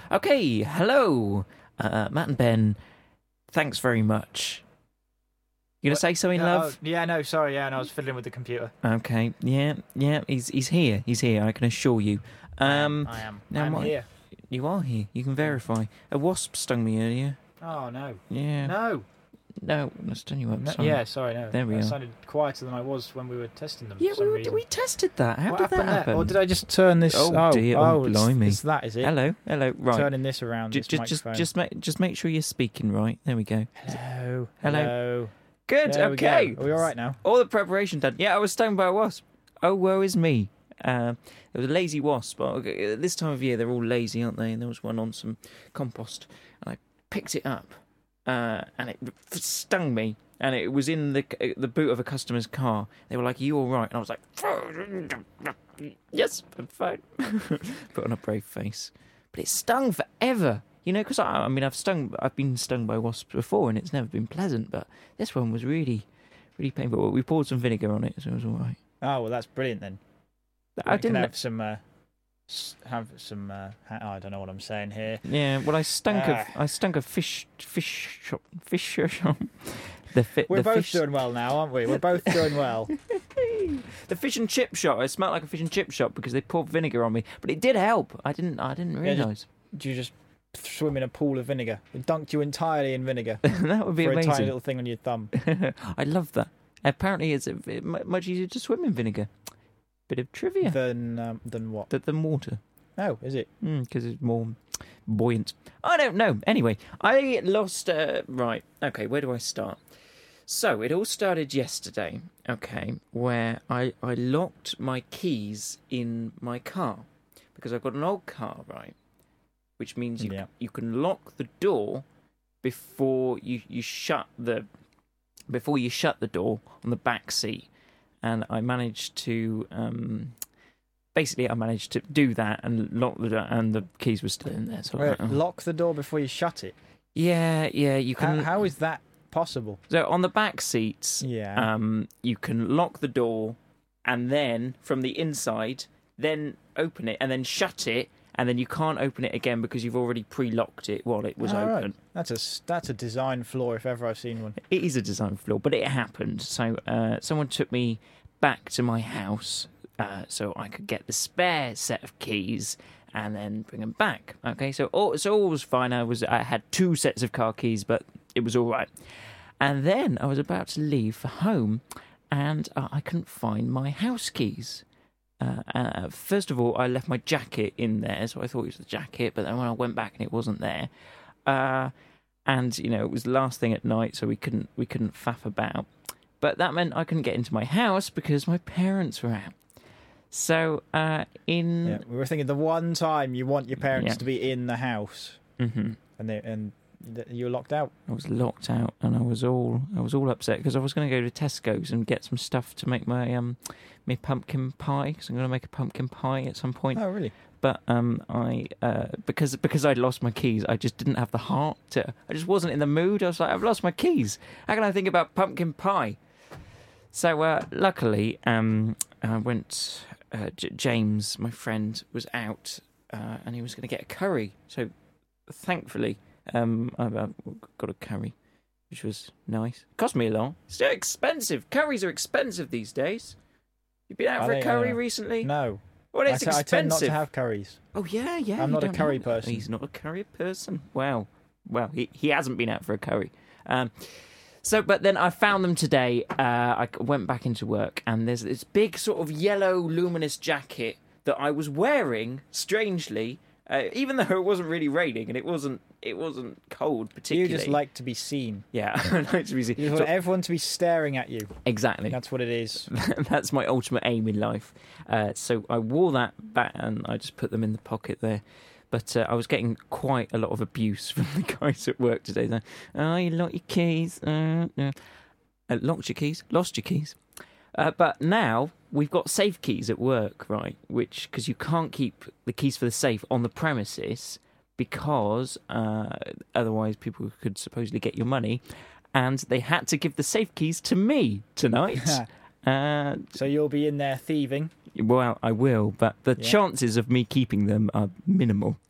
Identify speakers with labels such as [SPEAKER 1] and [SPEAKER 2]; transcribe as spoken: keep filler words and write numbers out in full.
[SPEAKER 1] Okay, hello, uh, Matt and Ben. Thanks very much. You gonna
[SPEAKER 2] What?
[SPEAKER 1] say something,
[SPEAKER 2] Uh,
[SPEAKER 1] love?
[SPEAKER 2] oh, yeah, no, sorry, yeah, and I was fiddling with the computer.
[SPEAKER 1] Okay, yeah, yeah. He's he's here. He's here. I can assure you. Um,
[SPEAKER 2] I am.
[SPEAKER 1] now
[SPEAKER 2] I'm
[SPEAKER 1] what-
[SPEAKER 2] here.
[SPEAKER 1] You are here. You can verify. A wasp stung me earlier.
[SPEAKER 2] Oh no.
[SPEAKER 1] Yeah.
[SPEAKER 2] No.
[SPEAKER 1] No, I stung you up.
[SPEAKER 2] no
[SPEAKER 1] Sorry.
[SPEAKER 2] yeah, sorry, no.
[SPEAKER 1] There we
[SPEAKER 2] I
[SPEAKER 1] are.
[SPEAKER 2] sounded quieter than I was when we were testing them.
[SPEAKER 1] Yeah,
[SPEAKER 2] for
[SPEAKER 1] we
[SPEAKER 2] some
[SPEAKER 1] were,
[SPEAKER 2] reason.
[SPEAKER 1] we tested that. How
[SPEAKER 2] what
[SPEAKER 1] did
[SPEAKER 2] happened
[SPEAKER 1] that
[SPEAKER 2] there?
[SPEAKER 1] happen?
[SPEAKER 2] Or did I just turn this?
[SPEAKER 1] Oh,
[SPEAKER 2] oh
[SPEAKER 1] dear,
[SPEAKER 2] oh,
[SPEAKER 1] oh,
[SPEAKER 2] it's,
[SPEAKER 1] blimey.
[SPEAKER 2] it's that, is it?
[SPEAKER 1] Hello, hello. Right.
[SPEAKER 2] Turning this around.
[SPEAKER 1] Just,
[SPEAKER 2] this
[SPEAKER 1] just, just,
[SPEAKER 2] microphone.
[SPEAKER 1] just make, just make sure you're speaking right. There we go.
[SPEAKER 2] Hello.
[SPEAKER 1] Hello.
[SPEAKER 2] Hello.
[SPEAKER 1] Good.
[SPEAKER 2] There we
[SPEAKER 1] okay.
[SPEAKER 2] go. Are we all right now?
[SPEAKER 1] All the preparation done. Yeah, I was stung by a wasp. Oh, woe is me. Uh, there was a lazy wasp. Oh, okay, this time of year, they're all lazy, aren't they? And there was one on some compost, and I picked it up, uh, and it stung me. And it was in the the boot of a customer's car. They were like, "Are you all right?" And I was like, "Yes, I'm fine." Put on a brave face, but it stung forever. You know, because I, I mean, I've stung, I've been stung by wasps before, and it's never been pleasant. But this one was really, really painful. We poured some vinegar on it, so it was all right.
[SPEAKER 2] Oh well, that's brilliant then.
[SPEAKER 1] I
[SPEAKER 2] We can
[SPEAKER 1] didn't
[SPEAKER 2] have some. Uh, s- have some. Uh, ha- oh, I don't know what I'm saying here.
[SPEAKER 1] Yeah, well, I stunk
[SPEAKER 2] Ah.
[SPEAKER 1] of I stunk of fish fish shop fish shop. The fi-
[SPEAKER 2] We're
[SPEAKER 1] the
[SPEAKER 2] both
[SPEAKER 1] fish,
[SPEAKER 2] doing well now, aren't we? We're both doing well.
[SPEAKER 1] the fish and chip shop. It smelled like a fish and chip shop because they poured vinegar on me, but it did help. I didn't I didn't
[SPEAKER 2] Yeah, just-
[SPEAKER 1] realise.
[SPEAKER 2] Do you just swim in a pool of vinegar? It dunked you entirely in vinegar
[SPEAKER 1] That would be
[SPEAKER 2] for a tiny
[SPEAKER 1] amazing.
[SPEAKER 2] little thing on your thumb.
[SPEAKER 1] I love that. Apparently, it's a, bit mu- much easier to swim in vinegar. Bit of trivia
[SPEAKER 2] Than um, than what?
[SPEAKER 1] than than water.
[SPEAKER 2] Oh, is it?
[SPEAKER 1] Because it's more buoyant. I don't know. Anyway, I lost... Uh, right. Okay, where do I start? So, it all started yesterday, okay, where I, I locked my keys in my car. Because I've got an old car, right? Which means you,
[SPEAKER 2] Yeah.
[SPEAKER 1] you can lock the door before you, you shut the... Before you shut the door on the back seat. And I managed to... Um, Basically, I managed to do that and lock the door, and the keys were still in there. So I was
[SPEAKER 2] Wait,
[SPEAKER 1] like, oh.
[SPEAKER 2] lock the door before you shut it.
[SPEAKER 1] Yeah, yeah, you
[SPEAKER 2] How,
[SPEAKER 1] can.
[SPEAKER 2] how is that possible?
[SPEAKER 1] So on the back seats,
[SPEAKER 2] Yeah.
[SPEAKER 1] um, you can lock the door, and then from the inside, then open it, and then shut it, and then you can't open it again because you've already pre-locked it while it was
[SPEAKER 2] All right.
[SPEAKER 1] open.
[SPEAKER 2] That's a s- that's a design flaw if ever I've seen one.
[SPEAKER 1] It is a design flaw, but it happened. So uh, someone took me back to my house. Uh, so I could get the spare set of keys and then bring them back. Okay, so all so all was fine. I was I had two sets of car keys, but it was all right. And then I was about to leave for home, and uh, I couldn't find my house keys. Uh, uh, first of all, I left my jacket in there, so I thought it was the jacket. But then when I went back and it wasn't there, uh, and you know it was the last thing at night, so we couldn't we couldn't faff about. But that meant I couldn't get into my house because my parents were out. So, uh, in...
[SPEAKER 2] Yeah. We were thinking the one time you want your parents
[SPEAKER 1] Yeah.
[SPEAKER 2] to be in the house,
[SPEAKER 1] Mhm.
[SPEAKER 2] and they and th- you were locked out.
[SPEAKER 1] I was locked out, and I was all I was all upset because I was going to go to Tesco's and get some stuff to make my um my pumpkin pie, because I'm going to make a pumpkin pie at some point.
[SPEAKER 2] Oh, really?
[SPEAKER 1] But um, I uh, because because I'd lost my keys, I just didn't have the heart to. I just wasn't in the mood. I was like, I've lost my keys. How can I think about pumpkin pie? So uh, luckily, um, I went. Uh, J- James, my friend, was out, uh, and he was going to get a curry. So thankfully, um, I, I got a curry, which was nice. Cost me a lot. Still expensive. Curries are expensive these days. You been out
[SPEAKER 2] Are
[SPEAKER 1] for a
[SPEAKER 2] they,
[SPEAKER 1] curry
[SPEAKER 2] uh,
[SPEAKER 1] recently?
[SPEAKER 2] No.
[SPEAKER 1] Well,
[SPEAKER 2] I,
[SPEAKER 1] it's
[SPEAKER 2] t- I
[SPEAKER 1] expensive.
[SPEAKER 2] tend not to have curries.
[SPEAKER 1] Oh yeah, yeah.
[SPEAKER 2] I'm
[SPEAKER 1] you
[SPEAKER 2] not a
[SPEAKER 1] don't
[SPEAKER 2] curry
[SPEAKER 1] know.
[SPEAKER 2] person.
[SPEAKER 1] He's not a curry person. Wow, well, he he hasn't been out for a curry. Um, so, but then I found them today. Uh, I went back into work, and there's this big sort of yellow luminous jacket that I was wearing. Strangely, uh, even though it wasn't really raining and it wasn't it wasn't cold
[SPEAKER 2] You
[SPEAKER 1] particularly.
[SPEAKER 2] just like to be seen.
[SPEAKER 1] yeah, I like to be seen.
[SPEAKER 2] You
[SPEAKER 1] So-
[SPEAKER 2] want everyone to be staring at you.
[SPEAKER 1] exactly.
[SPEAKER 2] That's what it is.
[SPEAKER 1] That's my ultimate aim in life. Uh, so I wore that back and I just put them in the pocket there. But uh, I was getting quite a lot of abuse from the guys at work today. They're, oh, you locked your keys. Uh, uh. Uh, locked your keys? Lost your keys? Uh, but now we've got safe keys at work, right? Which, because you can't keep the keys for the safe on the premises because uh, otherwise people could supposedly get your money. And they had to give the safe keys to me tonight. uh,
[SPEAKER 2] So you'll be in there thieving.
[SPEAKER 1] well, I will, but the
[SPEAKER 2] Yeah.
[SPEAKER 1] chances of me keeping them are minimal.